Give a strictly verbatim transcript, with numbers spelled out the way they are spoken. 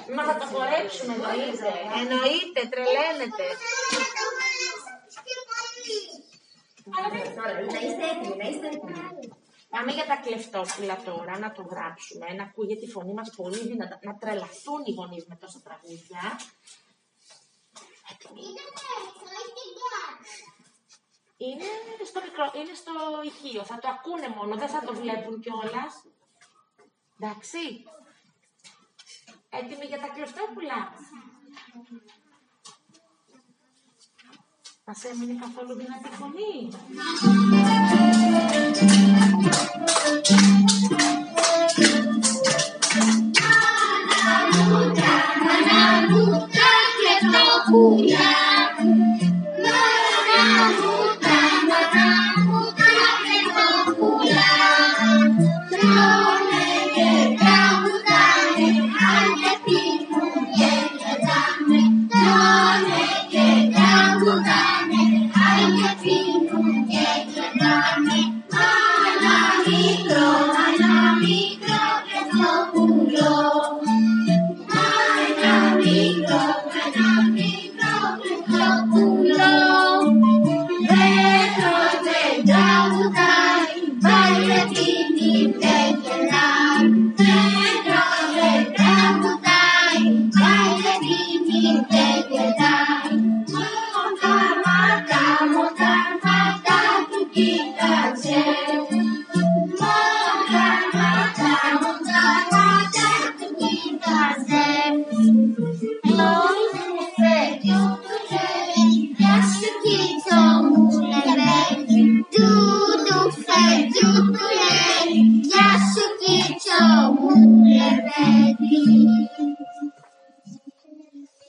Μα θα το χορέψουμε, εννοείται. Εννοείται, τρελαίνετε. Να είστε έτοιμοι, να είστε έτοιμοι. Πάμε για τα κλεφτόπουλα τώρα, να το γράψουμε, να ακούγεται η φωνή μας πολύ δυνατά, να τρελαθούν οι γονείς με τόσα τραγούδια. Είναι στο μικρό, είναι στο ηχείο, θα το ακούνε μόνο, δεν θα το βλέπουν κιόλας. Εντάξει. Έτοιμοι για τα κλεφτόπουλα. Μας έμεινε καθόλου δυνατή φωνή.